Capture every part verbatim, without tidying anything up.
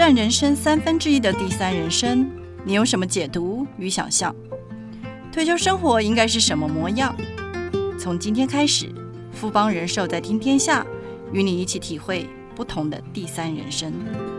占人生三分之一的第三人生，你有什么解读与想象？退休生活应该是什么模样？从今天开始，富邦人寿在听天下，与你一起体会不同的第三人生。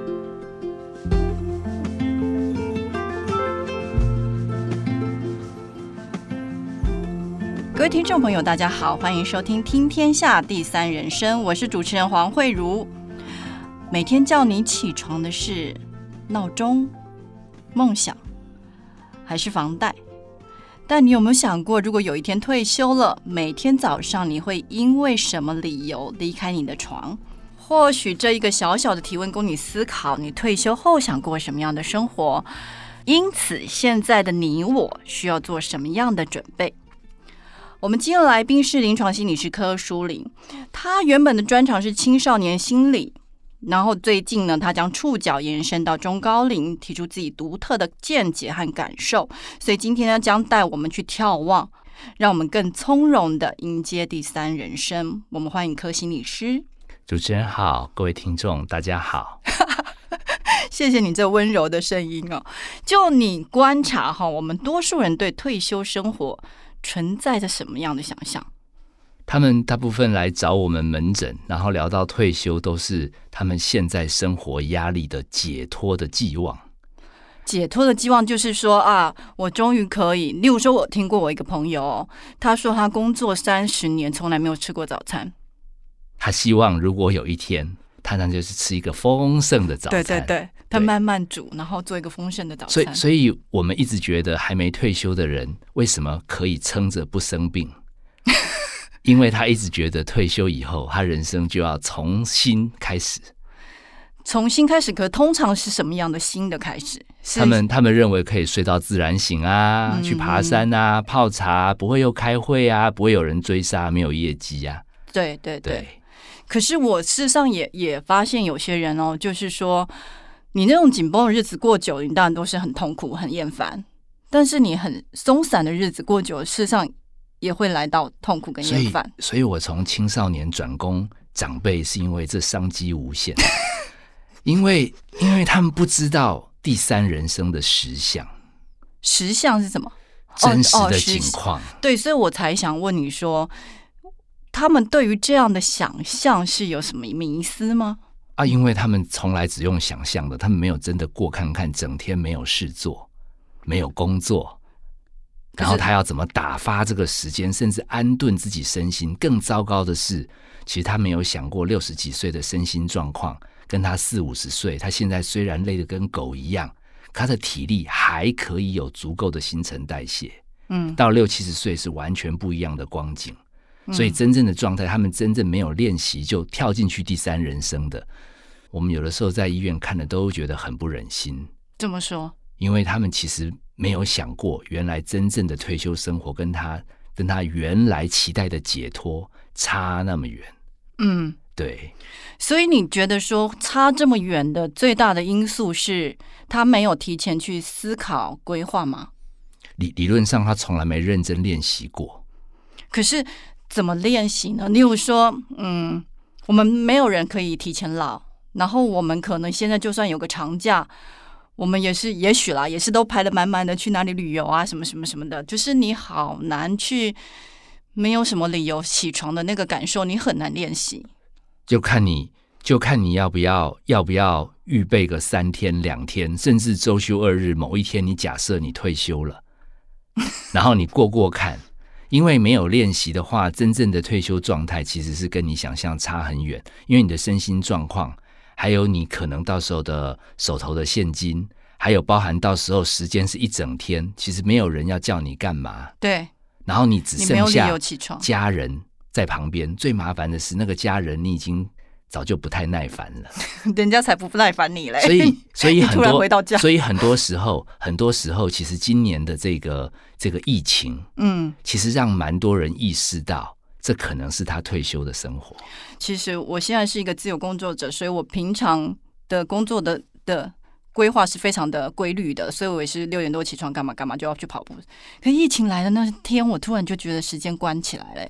各位听众朋友大家好，欢迎收听听天下第三人生，我是主持人黄慧茹。每天叫你起床的是闹钟、梦想还是房贷？但你有没有想过，如果有一天退休了，每天早上你会因为什么理由离开你的床？或许这一个小小的提问供你思考，你退休后想过什么样的生活？因此现在的你我需要做什么样的准备？我们今天的来宾是临床心理师柯淑玲，他原本的专长是青少年心理，然后最近呢，他将触角延伸到中高龄，提出自己独特的见解和感受。所以今天呢，将带我们去眺望，让我们更从容的迎接第三人生。我们欢迎柯心理师。 主持人好，各位听众大家好。 谢谢你这温柔的声音哦。就你观察哈，我们多数人对退休生活存在着什么样的想象？ 他们大部分来找我们门诊，然后聊到退休，都是他们现在生活压力的解脱的寄望。 解脱的寄望就是说啊，我终于可以。例如说，我听过我一个朋友、哦，他说他工作三十年，从来没有吃过早餐。 他希望如果有一天，他那就是吃一个丰盛的早餐。 对对对，他慢慢煮，然后做一个丰盛的早餐。 所以，所以我们一直觉得还没退休的人，为什么可以撑着不生病？因为他一直觉得退休以后，他人生就要重新开始。 重新开始，可通常是什么样的新的开始？ 他们他们认为可以睡到自然醒啊，嗯、去爬山啊，泡茶，不会又开会啊，不会有人追杀，没有业绩啊。 对对 对, 对。 可是我事实上也也发现有些人哦，就是说，你那种紧绷的日子过久了，你当然都是很痛苦、很厌烦。但是你很松散的日子过久了，事实上也会来到痛苦跟厌烦。 所以，所以我从青少年转攻长辈，是因为这商机无限。因为因为他们不知道第三人生的实相。 实相是什么？ 真实的情况、哦哦。 对，所以我才想问你说，他们对于这样的想象是有什么迷思吗？ 啊，因为他们从来只用想象的，他们没有真的过看看，整天没有事做，没有工作。然后他要怎么打发这个时间，甚至安顿自己身心。更糟糕的是，其实他没有想过六十几岁的身心状况，跟他四五十岁，他现在虽然累得跟狗一样，他的体力还可以有足够的新陈代谢。嗯，到六七十岁是完全不一样的光景。所以真正的状态，他们真正没有练习就跳进去第三人生的，我们有的时候在医院看的都觉得很不忍心。 怎么说？ 因为他们其实没有想过，原来真正的退休生活跟他跟他原来期待的解脱差那么远。嗯，对。 所以你觉得说差这么远的最大的因素是他没有提前去思考规划吗？ 理理论上他从来没认真练习过。 可是怎么练习呢？例如说，嗯，我们没有人可以提前老，然后我们可能现在就算有个长假，我们也是也许啦，也是都排得满满的，去哪里旅游啊，什么什么什么的，就是你好难去，没有什么理由起床的那个感受，你很难练习。 就看你，就看你要不要，要不要预备个三天、两天，甚至周休二日，某一天你假设你退休了，然后你过过看。因为没有练习的话，真正的退休状态其实是跟你想象差很远。因为你的身心状况，还有你可能到时候的手头的现金，还有包含到时候时间是一整天，其实没有人要叫你干嘛。 对。 然后你只剩下家人在旁边，最麻烦的是那个家人你已经早就不太耐烦了。 人家才不耐烦你嘞。 所以，所以很多， 突然回到家， 所以很多时候，很多时候，其实今年的这个这个疫情，嗯，其实让蛮多人意识到，这可能是他退休的生活。 其实我现在是一个自由工作者，所以我平常的工作的的规划是非常的规律的，所以我也是六点多起床，干嘛干嘛就要去跑步。可疫情来的那天，我突然就觉得时间关起来了。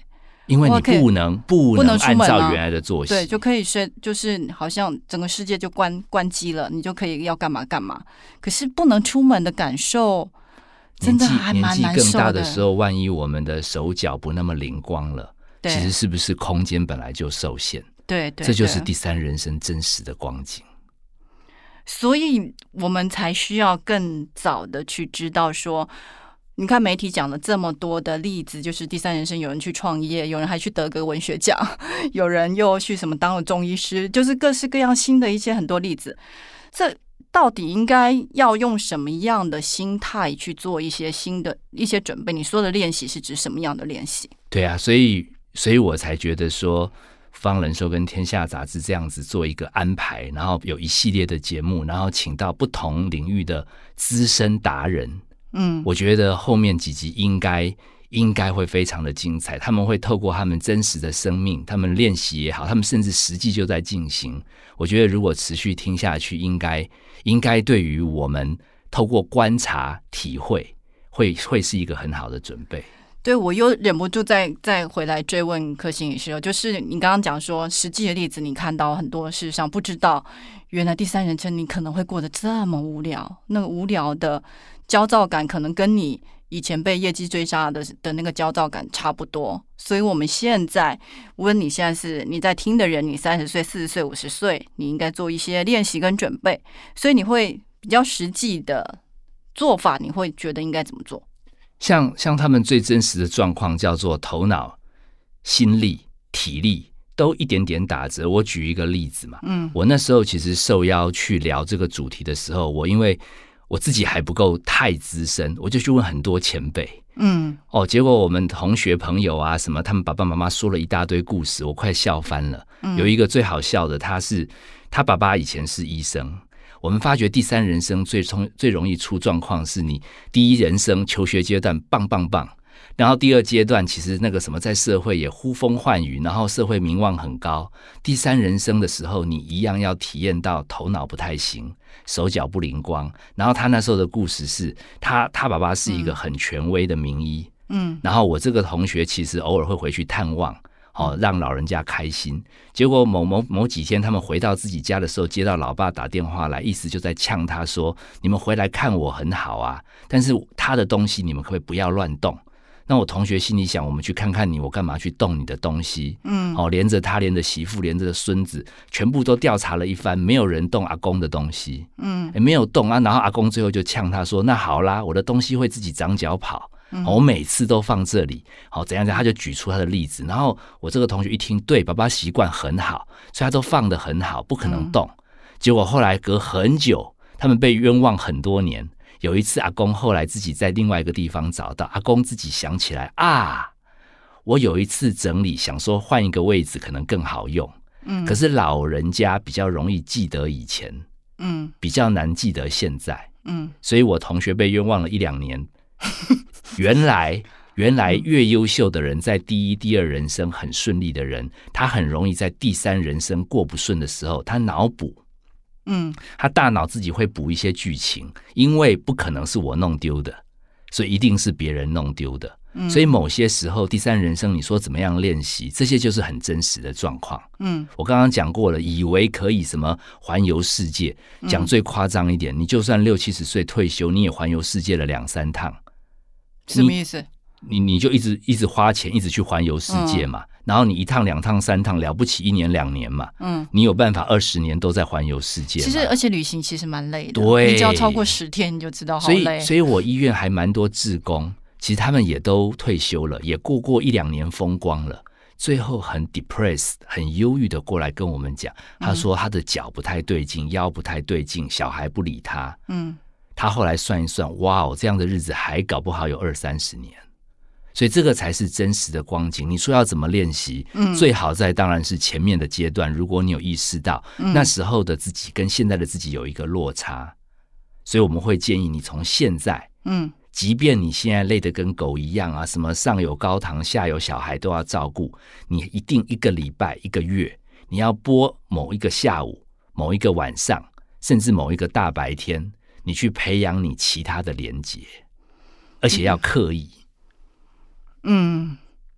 因为你不能不能按照原来的作息， 对，就可以睡，就是好像整个世界就关关机了，你就可以要干嘛干嘛。可是不能出门的感受，真的还蛮难受的。年纪更大的时候，万一我们的手脚不那么灵光了，其实是不是空间本来就受限？ 对 对, 对， 这就是第三人生真实的光景。 所以我们才需要更早的去知道说。你看媒体讲了这么多的例子，就是第三人生，有人去创业，有人还去得个文学奖，有人又去什么当了中医师，就是各式各样新的一些很多例子。这到底应该要用什么样的心态去做一些新的一些准备？你说的练习是指什么样的练习？ 对啊，所以所以我才觉得说方人寿跟天下杂志这样子做一个安排，然后有一系列的节目，然后请到不同领域的资深达人。嗯，我觉得后面几集应该应该会非常的精彩。他们会透过他们真实的生命，他们练习也好，他们甚至实际就在进行。我觉得如果持续听下去，应该应该对于我们透过观察体会，会会是一个很好的准备。 对，我又忍不住再再回来追问柯心理师，就是你刚刚讲说实际的例子，你看到很多事实上不知道，原来第三人称你可能会过得这么无聊，那个无聊的焦躁感可能跟你以前被业绩追杀的的那个焦躁感差不多。所以我们现在无论你现在是你在听的人，你三十岁、四十岁、五十岁，你应该做一些练习跟准备。所以你会比较实际的做法，你会觉得应该怎么做？ 像像他们最真实的状况叫做头脑、心力、体力都一点点打折。我举一个例子嘛，嗯，我那时候其实受邀去聊这个主题的时候，我因为我自己还不够太资深，我就去问很多前辈，嗯，哦，结果我们同学朋友啊什么，他们爸爸妈妈说了一大堆故事，我快笑翻了。嗯，有一个最好笑的，他是他爸爸以前是医生。我们发觉第三人生最最容易出状况是你第一人生求学阶段棒棒棒，然后第二阶段其实那个什么在社会也呼风唤雨，然后社会名望很高。第三人生的时候，你一样要体验到头脑不太行，手脚不灵光。然后他那时候的故事是他他爸爸是一个很权威的名医，嗯，然后我这个同学其实偶尔会回去探望。哦，让老人家开心。结果某某某几天，他们回到自己家的时候，接到老爸打电话来，意思就在呛他说：“你们回来看我很好啊，但是他的东西你们可不可以不要乱动？”那我同学心里想：我们去看看你，我干嘛去动你的东西？嗯，哦，连着他，连着媳妇，连着孙子，全部都调查了一番，没有人动阿公的东西，嗯，也没有动啊。然后阿公最后就呛他说：“那好啦，我的东西会自己长脚跑。”我每次都放这里，好怎样怎样，他就举出他的例子。然后我这个同学一听，对，爸爸习惯很好，所以他都放得很好，不可能动。嗯、结果后来隔很久，他们被冤枉很多年。有一次，阿公后来自己在另外一个地方找到，阿公自己想起来啊，我有一次整理，想说换一个位置可能更好用。嗯，可是老人家比较容易记得以前，嗯，比较难记得现在，嗯，所以我同学被冤枉了一两年。原来原来越优秀的人，在第一第二人生很顺利的人，他很容易在第三人生过不顺的时候，他脑补，嗯，他大脑自己会补一些剧情，因为不可能是我弄丢的，所以一定是别人弄丢的。嗯、所以某些时候第三人生你说怎么样练习，这些就是很真实的状况。嗯，我刚刚讲过了，以为可以什么环游世界，讲最夸张一点，你就算六七十岁退休，你也环游世界了两三趟。 什么意思？ 你你就一直一直花钱，一直去环游世界嘛、嗯、然后你一趟两趟三趟了不起一年两年嘛，嗯，你有办法二十年都在环游世界嘛。 其实而且旅行其实蛮累的， 对， 你只要超过十天你就知道好累。 所以所以我医院还蛮多志工，其实他们也都退休了，也过过一两年风光了，最后很 depressed 很忧郁的过来跟我们讲，他说他的脚不太对劲，腰不太对劲，小孩不理他，嗯，他后来算一算，哇哦，这样的日子还搞不好有二三十年，所以这个才是真实的光景。你说要怎么练习、嗯、最好在当然是前面的阶段，如果你有意识到、嗯、那时候的自己跟现在的自己有一个落差，所以我们会建议你从现在，嗯，即便你现在累得跟狗一样啊，什么上有高堂下有小孩都要照顾，你一定一个礼拜一个月你要拨某一个下午某一个晚上甚至某一个大白天，你去培养你其他的连结，而且要刻意。 嗯，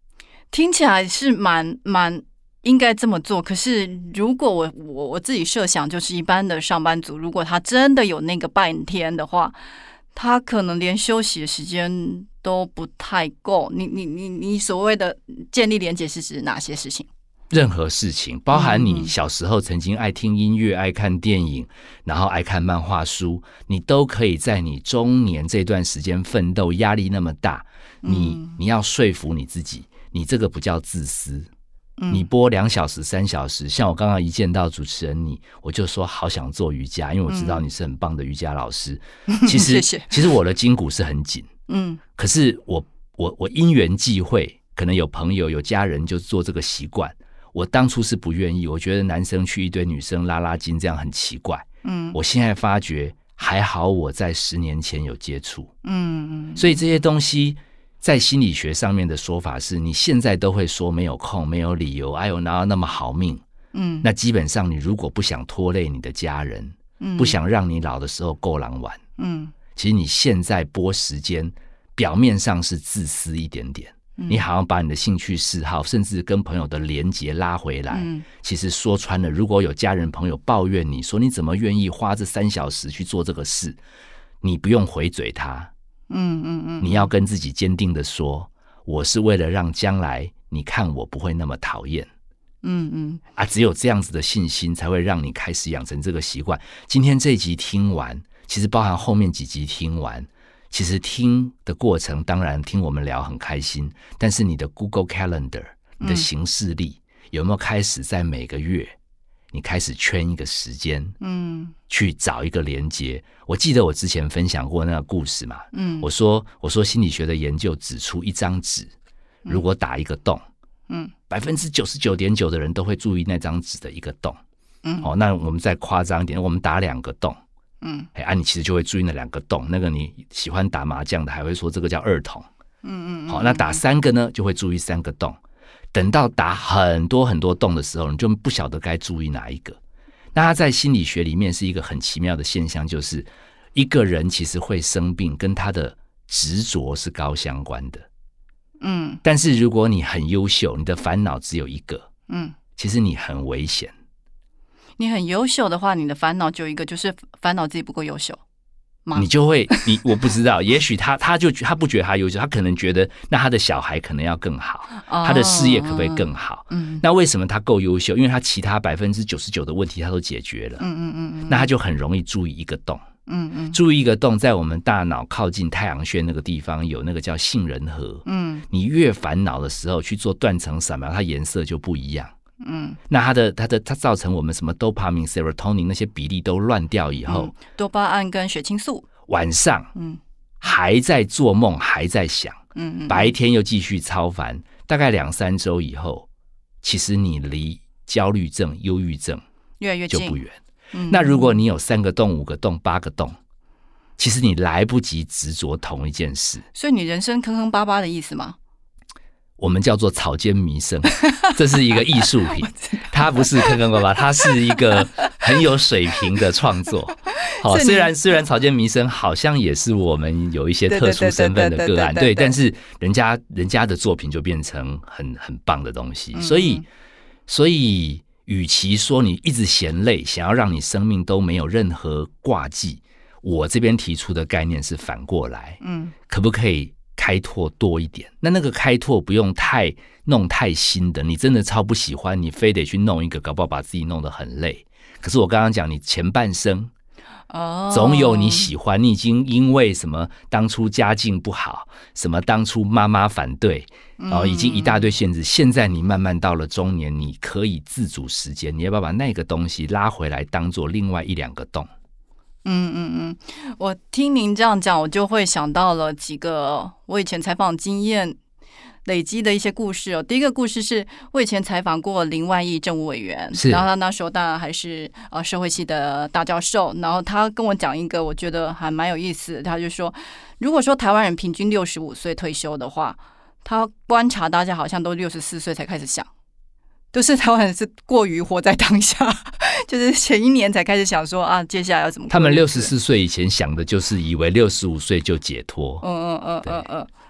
听起来是蛮蛮应该这么做。可是如果我我我自己设想，就是一般的上班族，如果他真的有那个半天的话，他可能连休息的时间都不太够。你你你你所谓的建立连结是指哪些事情？ 任何事情，包含你小时候曾经爱听音乐、爱看电影，然后爱看漫画书，你都可以在你中年这段时间奋斗，压力那么大，你你要说服你自己，你这个不叫自私。你播两小时、三小时，像我刚刚一见到主持人你，我就说好想做瑜伽，因为我知道你是很棒的瑜伽老师。其实， 谢谢。 其实我的筋骨是很紧，嗯，可是我我我因缘际会，可能有朋友、有家人就做这个习惯。我当初是不愿意，我觉得男生去一堆女生拉拉筋，这样很奇怪。嗯，我现在发觉还好，我在十年前有接触。嗯嗯，所以这些东西在心理学上面的说法是，你现在都会说没有空、没有理由，哎呦，哪有那么好命？嗯，那基本上你如果不想拖累你的家人，嗯，不想让你老的时候够狼玩，嗯，其实你现在拨时间，表面上是自私一点点。你好像把你的兴趣嗜好甚至跟朋友的连结拉回来，嗯，其实说穿了，如果有家人朋友抱怨你说你怎么愿意花这三小时去做这个事，你不用回嘴他，嗯嗯嗯，你要跟自己坚定的说，我是为了让将来你看我不会那么讨厌，嗯嗯，啊，只有这样子的信心才会让你开始养成这个习惯。今天这一集听完，其实包含后面几集听完，其实听的过程当然听我们聊很开心，但是你的 Google Calendar 你的行事历，嗯，有没有开始在每个月你开始圈一个时间，嗯，去找一个连结。我记得我之前分享过那个故事嘛，嗯，我说我说心理学的研究指出，一张纸如果打一个洞，嗯，百分之九十九点九的人都会注意那张纸的一个洞，嗯，哦，那我们再夸张一点，我们打两个洞。嗯，哎，啊，你其实就会注意那两个洞。那个你喜欢打麻将的，还会说这个叫二筒。嗯嗯，好，那打三个呢，就会注意三个洞。等到打很多很多洞的时候，你就不晓得该注意哪一个。那它在心理学里面是一个很奇妙的现象，就是一个人其实会生病，跟他的执着是高相关的。嗯，但是如果你很优秀，你的烦恼只有一个，嗯，其实你很危险。 你很优秀的话，你的烦恼就一个，就是烦恼自己不够优秀吗？ 你就会，你我不知道，也许他他就他不觉得他优秀，他可能觉得那他的小孩可能要更好，哦，他的事业可不可以更好？嗯，那为什么他够优秀？因为他其他百分之九十九的问题他都解决了。嗯嗯嗯，那他就很容易注意一个洞。嗯嗯，注意一个洞，在我们大脑靠近太阳穴那个地方有那个叫杏仁核。嗯，你越烦恼的时候去做断层扫描，它颜色就不一样。嗯，那它的它的它造成我们什么 dopamine、serotonin 那些比例都乱掉以后，嗯， 多巴胺跟血清素， 晚上嗯还在做梦，还在想，嗯嗯，白天又继续超烦，大概两三周以后，其实你离焦虑症、忧郁症越来越近， 就不远。嗯，那如果你有三个洞、五个洞、八个洞，其实你来不及执着同一件事， 所以你人生坑坑巴巴的意思吗？ 我们叫做草间弥生，这是一个艺术品，它不是坑坑巴巴，它是一个很有水平的创作。好，虽然虽然草间弥生好像也是我们有一些特殊身份的个案，对，但是人家人家的作品就变成很很棒的东西，所以所以与其说你一直嫌累，想要让你生命都没有任何挂记，我这边提出的概念是反过来，嗯，可不可以开拓多一点？那那个开拓不用太弄太新的，你真的超不喜欢，你非得去弄一个，搞不好把自己弄得很累。可是我刚刚讲，你前半生哦，总有你喜欢，你已经因为什么当初家境不好，什么当初妈妈反对，然后已经一大堆限制，现在你慢慢到了中年，你可以自主时间，你要不要把那个东西拉回来，当做另外一两个洞？ 嗯嗯嗯，我听您这样讲，我就会想到了几个我以前采访经验累积的一些故事哦。第一个故事是我以前采访过林万益政务委员，然后他那时候当然还是呃社会系的大教授，然后他跟我讲一个我觉得还蛮有意思的，他就说，如果说台湾人平均六十五岁退休的话，他观察大家好像都六十四岁才开始想。就是台湾人是过于活在当下，就是前一年才开始想说啊，接下来要怎么。 他们六十四岁以前想的就是以为六十五岁就解脱。 嗯嗯嗯嗯嗯，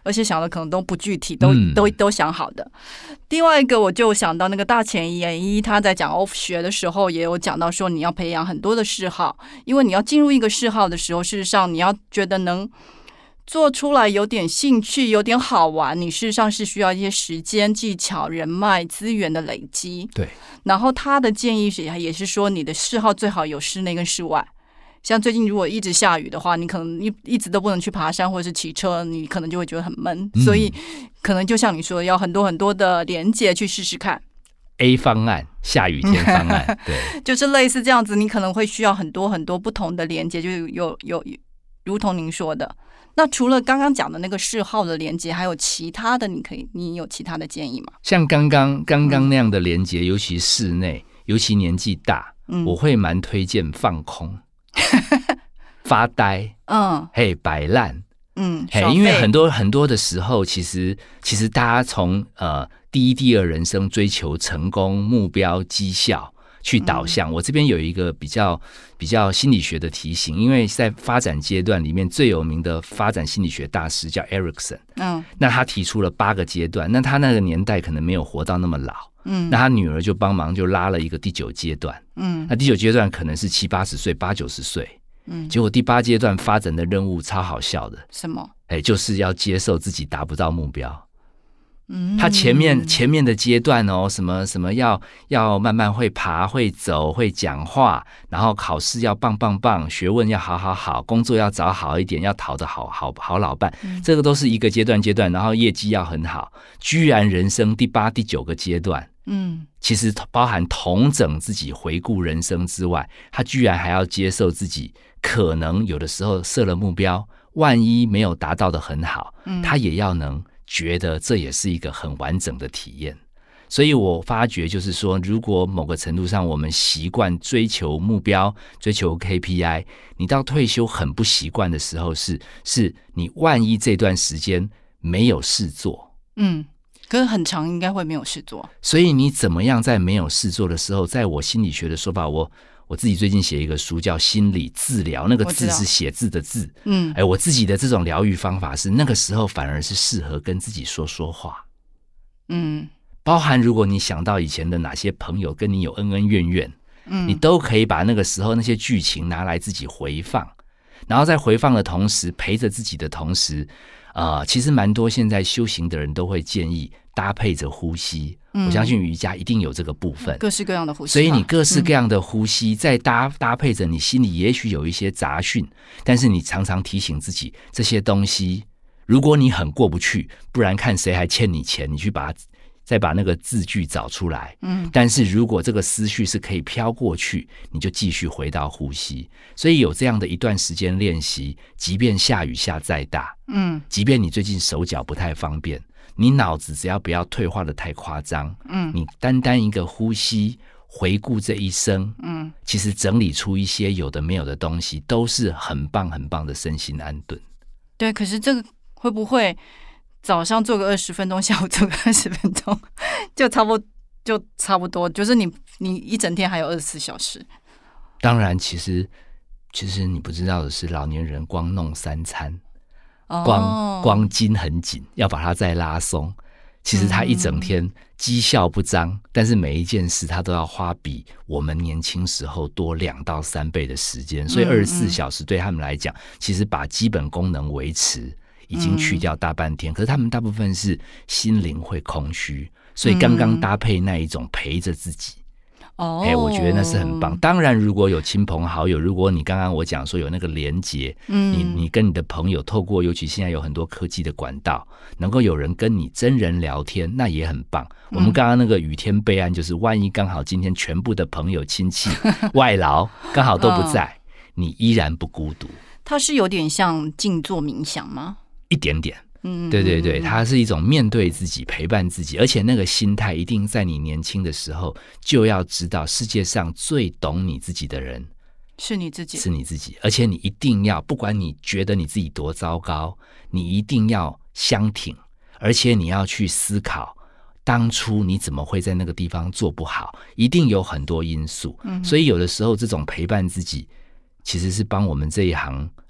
而且想的可能都不具体，都、 嗯、 都都想好的。另外一个我就想到那个大前研一，他在讲 off 学的时候也有讲到说，你要培养很多的嗜好，因为你要进入一个嗜好的时候，事实上你要觉得能做出来有点兴趣，有点好玩，你事实上是需要一些时间、技巧、人脉、资源的累积。 对。 然后他的建议是，也是说，你的嗜好最好有室内跟室外。像最近如果一直下雨的话，你可能一一直都不能去爬山或者是骑车，你可能就会觉得很闷。嗯、所以可能就像你说的，要很多很多的连结去试试看。 A 方案，下雨天方案，对， 就是类似这样子，你可能会需要很多很多不同的连结，就有有有，如同您说的。那除了刚刚讲的那个嗜好的连结，还有其他的，你可以，你有其他的建议吗？ 像刚刚刚刚那样的连结，尤其室内，尤其年纪大，嗯、我会蛮推荐放空、发呆，嗯，嘿，摆烂，嗯，嘿，因为很多很多的时候，其实其实大家从呃第一、第二人生追求成功、目标、绩效去导向。嗯、我这边有一个比较比较心理学的提醒，因为在发展阶段里面最有名的发展心理学大师叫 Erikson， 嗯，那他提出了八个阶段，那他那个年代可能没有活到那么老，嗯，那他女儿就帮忙就拉了一个第九阶段，嗯，那第九阶段可能是七八十岁、八九十岁，嗯，结果第八阶段发展的任务超好笑的， 什么？ 哎，就是要接受自己达不到目标。嗯，他前面前面的阶段哦，什么什么要要慢慢会爬、会走、会讲话，然后考试要棒棒棒，学问要好好好，工作要找好一点，要讨得好好好老伴，嗯、这个都是一个阶段阶段，然后业绩要很好。居然人生第八、第九个阶段，嗯，其实包含统整自己、回顾人生之外，他居然还要接受自己可能有的时候设了目标，万一没有达到的很好，嗯、他也要能觉得这也是一个很完整的体验。所以我发觉就是说，如果某个程度上我们习惯追求目标、追求 K P I， 你到退休很不习惯的时候是，是你万一这段时间没有事做，嗯， 可是很长应该会没有事做。 所以你怎么样在没有事做的时候，在我心理学的说法，我我自己最近写一个书叫心理治疗，那个字是写字的字。嗯，哎，我自己的这种疗愈方法是，那个时候反而是适合跟自己说说话。嗯，包含如果你想到以前的哪些朋友跟你有恩恩怨怨，嗯，你都可以把那个时候那些剧情拿来自己回放，然后在回放的同时，陪着自己的同时，呃，其实蛮多现在修行的人都会建议搭配着呼吸。我相信瑜伽一定有这个部分， 各式各样的呼吸， 所以你各式各样的呼吸，再搭搭配着你心里也许有一些杂讯，但是你常常提醒自己这些东西，如果你很过不去，不然看谁还欠你钱，你去把它再把那个字句找出来。嗯，但是如果这个思绪是可以飘过去，你就继续回到呼吸。所以有这样的一段时间练习，即便下雨下再大，嗯，即便你最近手脚不太方便，你脑子只要不要退化的太夸张，嗯，你单单一个呼吸，回顾这一生，嗯，其实整理出一些有的没有的东西，都是很棒很棒的身心安顿。 对，可是这个会不会早上做个二十分钟，下午做个二十分钟，就差不多就差不多，就是你你一整天还有二十四小时。 当然，其实其实你不知道的是，老年人光弄三餐。光光筋很紧，要把它再拉松。其实他一整天绩效不彰，但是每一件事他都要花比我们年轻时候多两到三倍的时间，所以二十四小时对他们来讲，其实把基本功能维持已经去掉大半天。可是他们大部分是心灵会空虚，所以刚刚搭配那一种陪着自己。哦，哎，我觉得那是很棒。当然，如果有亲朋好友，如果你刚刚我讲说有那个连结，嗯，你你跟你的朋友透过，尤其现在有很多科技的管道，能够有人跟你真人聊天，那也很棒。嗯、我们刚刚那个雨天备案，就是万一刚好今天全部的朋友亲戚外劳刚好都不在，嗯、你依然不孤独。 它是有点像静坐冥想吗？ 一点点。嗯，对对对，它是一种面对自己、陪伴自己，而且那个心态一定在你年轻的时候就要知道，世界上最懂你自己的人是你自己， 是你自己，而且你一定要，不管你觉得你自己多糟糕，你一定要相挺，而且你要去思考，当初你怎么会在那个地方做不好，一定有很多因素。嗯，所以有的时候这种陪伴自己，其实是帮我们这一行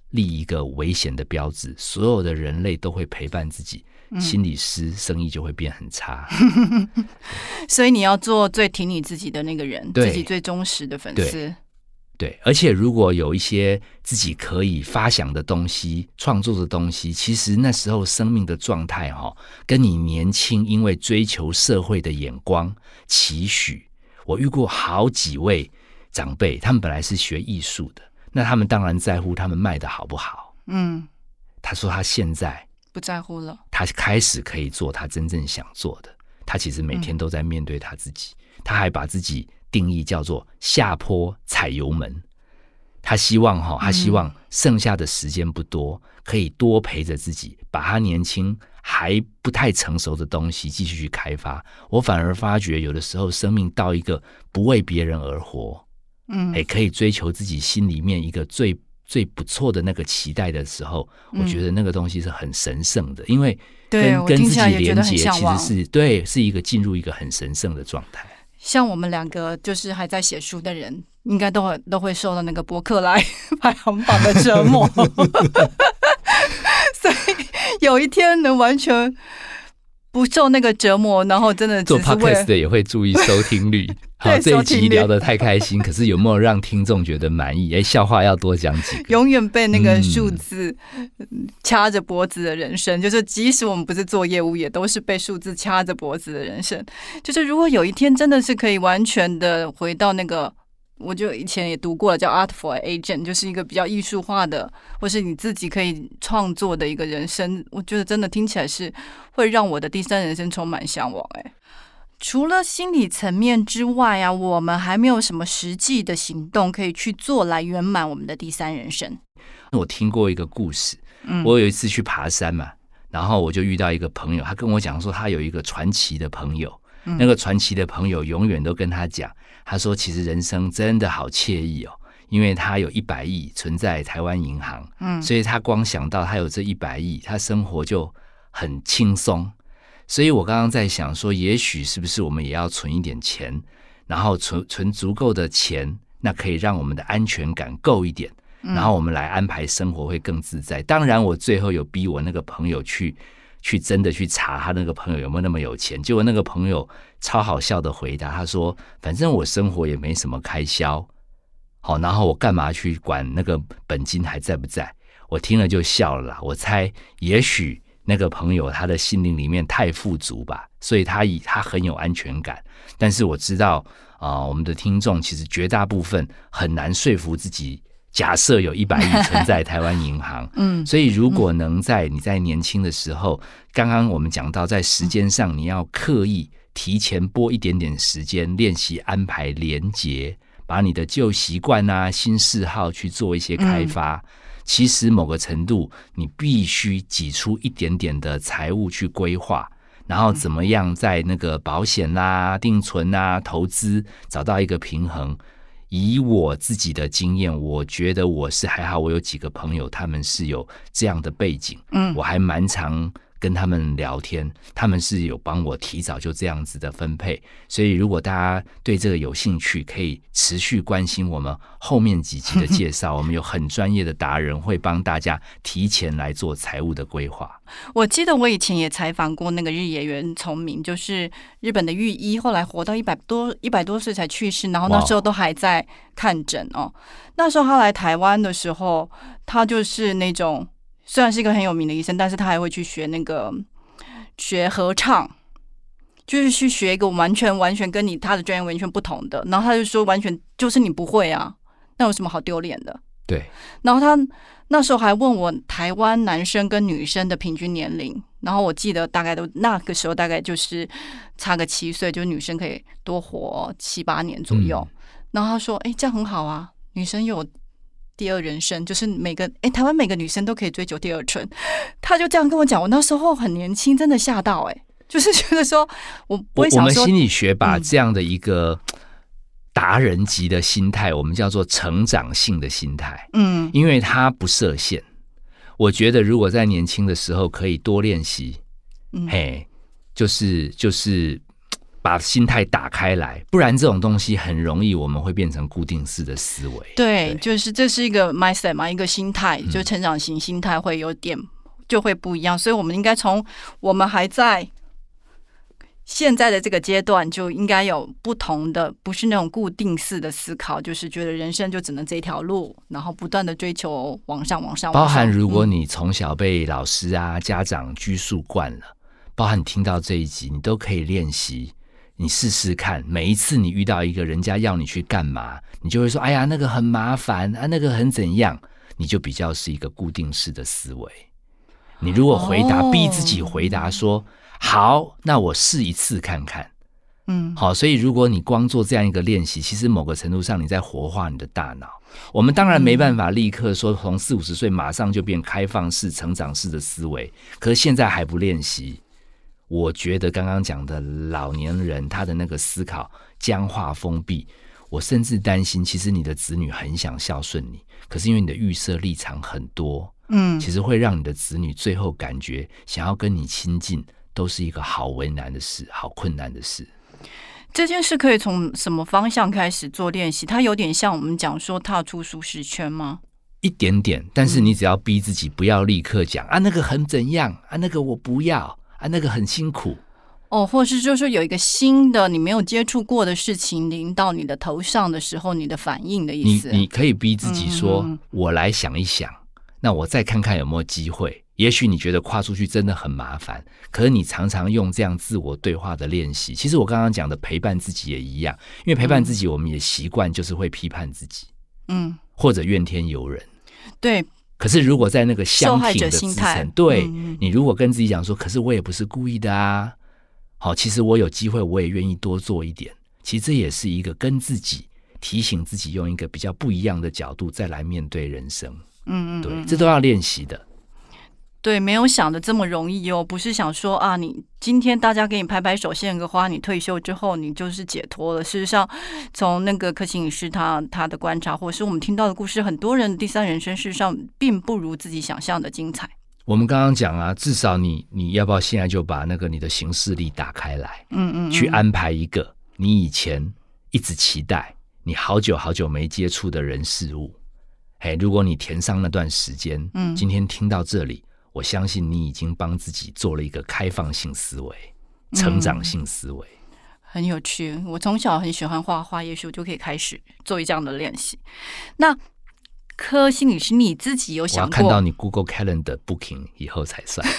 立一个危险的标志，所有的人类都会陪伴自己，嗯、心理师生意就会变很差。 所以你要做最挺你自己的那个人，自己最忠实的粉丝。 对，对，而且如果有一些自己可以发想的东西、创作的东西，其实那时候生命的状态、哦、跟你年轻因为追求社会的眼光期许，我遇过好几位长辈，他们本来是学艺术的，那他们当然在乎他们卖的好不好。嗯，他说他现在不在乎了， 他开始可以做他真正想做的。他其实每天都在面对他自己，嗯、他还把自己定义叫做下坡踩油门。他希望哈，他希望剩下的时间不多，可以多陪着自己，把他年轻还不太成熟的东西继续去开发。我反而发觉，有的时候生命到一个不为别人而活，嗯，也可以追求自己心里面一个最最不错的那个期待的时候，嗯、我觉得那个东西是很神圣的，因为跟跟自己连结，其实是对，是一个进入一个很神圣的状态。 像我们两个就是还在写书的人，应该都会都会受到那个博客来排行榜的折磨，所以有一天能完全不受那个折磨，然后真的只是做 podcast 的也会注意收听率。好，这一集聊得太开心，可是有没有让听众觉得满意？哎，笑话要多讲几个。 永远被那个数字掐着脖子的人生，嗯、就是即使我们不是做业务，也都是被数字掐着脖子的人生。就是如果有一天真的是可以完全的回到那个，我就以前也读过了，叫 Art for Agent， 就是一个比较艺术化的，或是你自己可以创作的一个人生。我觉得真的听起来是会让我的第三人生充满向往。哎。除了心理层面之外啊，我们还没有什么实际的行动可以去做来圆满我们的第三人生。 我听过一个故事，嗯、我有一次去爬山嘛，然后我就遇到一个朋友，他跟我讲说他有一个传奇的朋友，嗯、那个传奇的朋友永远都跟他讲，他说其实人生真的好惬意哦，因为他有一百亿存在台湾银行，嗯、所以他光想到他有这一百亿，他生活就很轻松。所以我刚刚在想说，也许是不是我们也要存一点钱，然后存存足够的钱，那可以让我们的安全感够一点，然后我们来安排生活会更自在。嗯、当然我最后有逼我那个朋友去去真的去查他那个朋友有没有那么有钱，结果那个朋友超好笑的回答，他说反正我生活也没什么开销，好，然后我干嘛去管那个本金还在不在。我听了就笑了啦，我猜也许那个朋友他的心灵里面太富足吧，所以他以他很有安全感。但是我知道啊、呃，我们的听众其实绝大部分很难说服自己，假设有一百亿存在台湾银行，嗯，所以如果能在你在年轻的时候，刚刚我们讲到在时间上你要刻意提前拨一点点时间练习安排连结，把你的旧习惯啊、新嗜好去做一些开发。嗯，其实某个程度你必须挤出一点点的财务去规划，然后怎么样在那个保险啦、定存啊、投资找到一个平衡。以我自己的经验，我觉得我是还好，我有几个朋友他们是有这样的背景，嗯，我还蛮常跟他们聊天，他们是有帮我提早就这样子的分配。所以如果大家对这个有兴趣，可以持续关心我们后面几集的介绍，我们有很专业的达人会帮大家提前来做财务的规划。 我记得我以前也采访过那个日野原崇明，就是日本的御医，后来活到一百多一百多岁才去世，然后那时候都还在看诊哦。那时候他来台湾的时候，他就是那种虽然是一个很有名的医生，但是他还会去学那个学合唱，就是去学一个完全完全跟你他的专业完全不同的。然后他就说，完全就是你不会啊，那有什么好丢脸的？ 对。 然后他那时候还问我台湾男生跟女生的平均年龄，然后我记得大概都那个时候大概就是差个七岁，就是女生可以多活七八年左右。嗯、然后他说：“哎，这样很好啊，女生有第二人生，就是每个哎台湾每个女生都可以追求第二春。”他就这样跟我讲，我那时候很年轻，真的吓到哎、欸，就是觉得说我不会想说， 我们心理学把这样的一个达人级的心态，嗯、我们叫做成长性的心态，嗯，因为它不设限。我觉得如果在年轻的时候可以多练习，嗯，嘿，就是就是把心态打开来，不然这种东西很容易我们会变成固定式的思维。 对, 对， 就是这是一个 mindset 嘛，一个心态，就成长型心态会有点就会不一样，所以我们应该从我们还在现在的这个阶段就应该有不同的，不是那种固定式的思考，就是觉得人生就只能这条路，然后不断的追求往上往上往上。 包含如果你从小被老师啊、家长拘束惯了，包含你听到这一集，你都可以练习，你试试看，每一次你遇到一个人家要你去干嘛，你就会说哎呀那个很麻烦啊，那个很怎样，你就比较是一个固定式的思维。你如果回答、哦、逼自己回答说好，那我试一次看看。嗯，好，所以如果你光做这样一个练习，其实某个程度上你在活化你的大脑。我们当然没办法立刻说从四五十岁马上就变开放式、成长式的思维，可是现在还不练习，我觉得刚刚讲的老年人他的那个思考僵化封闭，我甚至担心其实你的子女很想孝顺你，可是因为你的预设立场很多，嗯，其实会让你的子女最后感觉想要跟你亲近都是一个好为难的事，好困难的事。 这件事可以从什么方向开始做练习？它有点像我们讲说踏出舒适圈吗？ 一点点，但是你只要逼自己不要立刻讲、嗯、啊那个很怎样啊，那个我不要啊，那个很辛苦哦，或是就是有一个新的你没有接触过的事情临到你的头上的时候，你的反应的意思。 你你可以逼自己说、嗯、我来想一想，那我再看看有没有机会。也许你觉得跨出去真的很麻烦，可是你常常用这样自我对话的练习，其实我刚刚讲的陪伴自己也一样，因为陪伴自己我们也习惯就是会批判自己，嗯，或者怨天尤人。 对， 可是如果在那个相挺的支撑，对、 嗯、 你如果跟自己讲说可是我也不是故意的啊，好，其实我有机会我也愿意多做一点，其实这也是一个跟自己提醒自己用一个比较不一样的角度再来面对人生。嗯嗯，对，这都要练习的。 对，没有想的这么容易哦，不是想说啊，你今天大家给你拍拍手献个花，你退休之后你就是解脱了。事实上，从那个柯心理师他他的观察，或是我们听到的故事，很多人的第三人生事实上并不如自己想象的精彩。 我们刚刚讲啊，至少你你要不要现在就把那个你的行事历打开来，嗯 嗯, 嗯，去安排一个你以前一直期待、你好久好久没接触的人事物。嘿，如果你填上那段时间，嗯，今天听到这里。我相信你已经帮自己做了一个开放性思维、成长性思维、嗯、 很有趣。我从小很喜欢画画，也许我就可以开始做这样的练习。那柯心理师你自己有想过， 我要看到你 Google Calendar booking 以后才算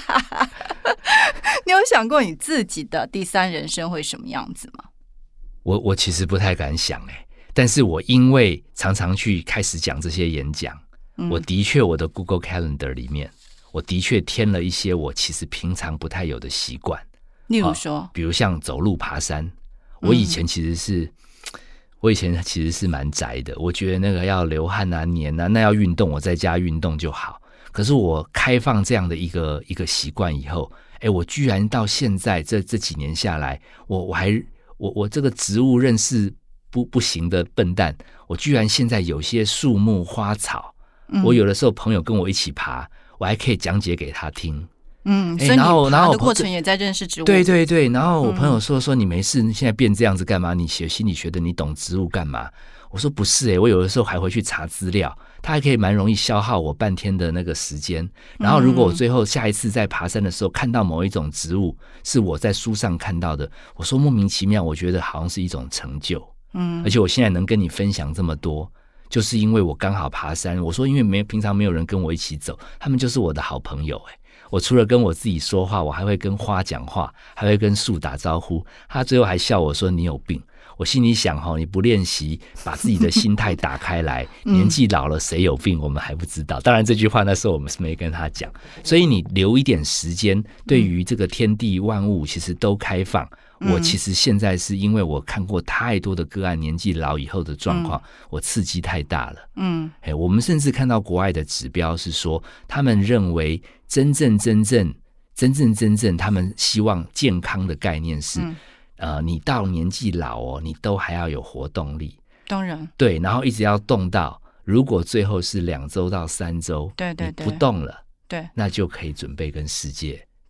你有想过你自己的第三人生会什么样子吗？ 我我其实不太敢想、欸、但是我因为常常去开始讲这些演讲、嗯、我的确我的 Google Calendar 里面我的确添了一些我其实平常不太有的习惯， 例如说、啊、 比如像走路爬山。我以前其实是、嗯、我以前其实是蛮宅的，我觉得那个要流汗啊黏啊，那要运动我在家运动就好。可是我开放这样的一个一个习惯以后，哎，我居然到现在这这几年下来，我我还我我这个植物认识不不行的笨蛋，我居然现在有些树木花草、嗯、我有的时候朋友跟我一起爬，我还可以讲解给他听。 嗯，所以你爬的过程也在认识植物。 对对对，然后我朋友说说你没事，你现在变这样子干嘛？你学心理学的，你懂植物干嘛？我说不是欸，我有的时候还回去查资料，它还可以蛮容易消耗我半天的那个时间。然后如果我最后下一次在爬山的时候看到某一种植物是我在书上看到的，我说莫名其妙，我觉得好像是一种成就。嗯，而且我现在能跟你分享这么多，就是因为我刚好爬山。我说因为没平常没有人跟我一起走，他们就是我的好朋友欸。我除了跟我自己说话，我还会跟花讲话，还会跟树打招呼。他最后还笑我说你有病。我心里想你不练习把自己的心态打开来年纪老了谁有病我们还不知道。当然这句话那时候我们是没跟他讲，所以你留一点时间对于这个天地万物其实都开放。我其实现在是因为我看过太多的个案年纪老以后的状况、嗯、我刺激太大了。嗯，我们甚至看到国外的指标是说他们认为真正真正真正真正他们希望健康的概念是、嗯呃、你到年纪老哦，你都还要有活动力。 当然对，然后一直要动到如果最后是两周到三周， 对对对， 你不动了， 对， 那就可以准备跟世界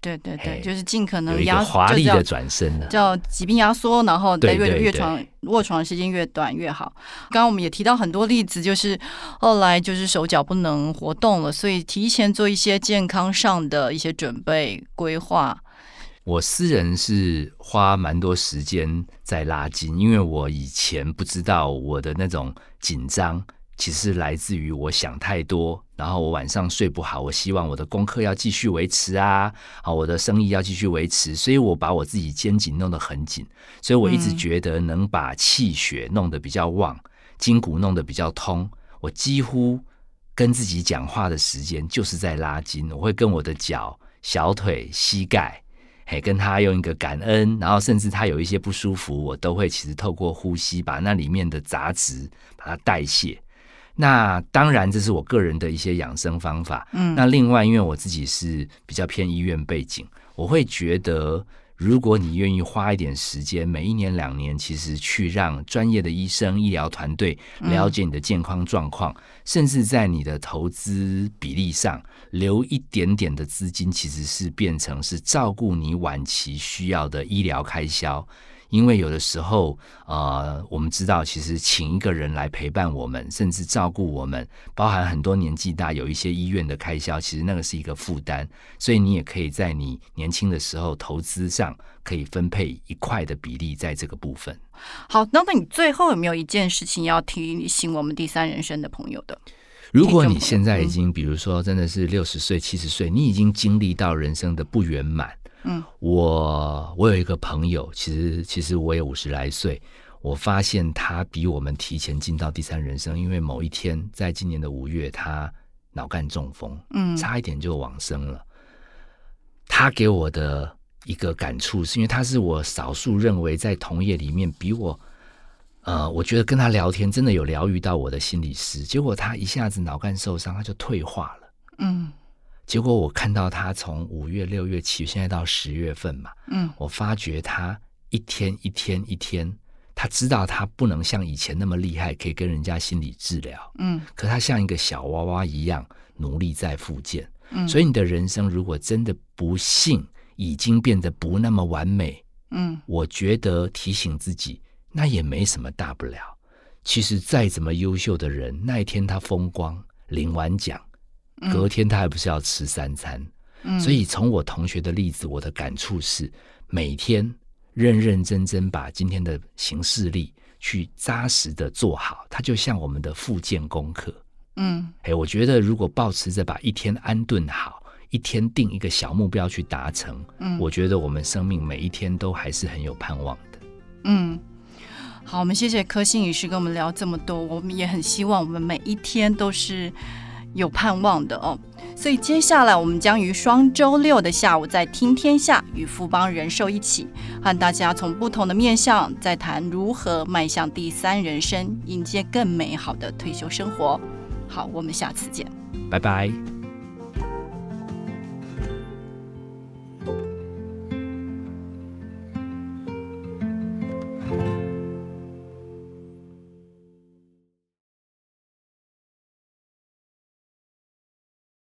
对对对，就是尽可能有一个华丽的转身了， 叫疾病压缩，然后越对对对越床卧床的时间越短越好。刚刚我们也提到很多例子，就是后来就是手脚不能活动了，所以提前做一些健康上的一些准备规划。 我私人是花蛮多时间在拉筋，因为我以前不知道我的那种紧张其实来自于我想太多，然后我晚上睡不好，我希望我的功课要继续维持啊，我的生意要继续维持，所以我把我自己肩颈弄得很紧，所以我一直觉得能把气血弄得比较旺，筋骨弄得比较通，我几乎跟自己讲话的时间就是在拉筋，我会跟我的脚、小腿、膝盖跟他用一个感恩，然后甚至他有一些不舒服，我都会其实透过呼吸把那里面的杂质把它代谢。那当然这是我个人的一些养生方法，嗯，那另外因为我自己是比较偏医院背景，我会觉得如果你愿意花一点时间，每一年两年其实去让专业的医生医疗团队了解你的健康状况，嗯，甚至在你的投资比例上留一点点的资金，其实是变成是照顾你晚期需要的医疗开销。因为有的时候呃，我们知道其实请一个人来陪伴我们甚至照顾我们，包含很多年纪大有一些医院的开销，其实那个是一个负担，所以你也可以在你年轻的时候投资上可以分配一块的比例在这个部分。 好，那你最后有没有一件事情要提醒我们第三人生的朋友的？ 如果你现在已经比如说真的是六十岁七十岁，你已经经历到人生的不圆满，嗯，我我有一个朋友，其实其实我也五十来岁，我发现他比我们提前进到第三人生，因为某一天在今年的五月，他脑干中风，嗯，差一点就往生了。他给我的一个感触是因为他是我少数认为在同业里面比我呃，我觉得跟他聊天真的有疗愈到我的心理师，结果他一下子脑干受伤，他就退化了，嗯。结果我看到他从五月、六月、七月，现在到十月份嘛，嗯，我发觉他一天一天一天，他知道他不能像以前那么厉害，可以跟人家心理治疗，嗯，可他像一个小娃娃一样努力在复健，嗯，所以你的人生如果真的不幸已经变得不那么完美，嗯，我觉得提醒自己，那也没什么大不了。其实再怎么优秀的人，那一天他风光领完奖。隔天他还不是要吃三餐，嗯，所以从我同学的例子，我的感触是每天认认真真把今天的行事历去扎实的做好，它就像我们的复健功课。嗯，欸，我觉得如果抱持着把一天安顿好，一天定一个小目标去达成，嗯，我觉得我们生命每一天都还是很有盼望的。嗯， 好，我们谢谢柯心医师跟我们聊这么多，我们也很希望我们每一天都是有盼望的哦，所以接下来我们将于双周六的下午在听天下与富邦人寿一起和大家从不同的面向再谈如何迈向第三人生，迎接更美好的退休生活。好，我们下次见， 拜拜。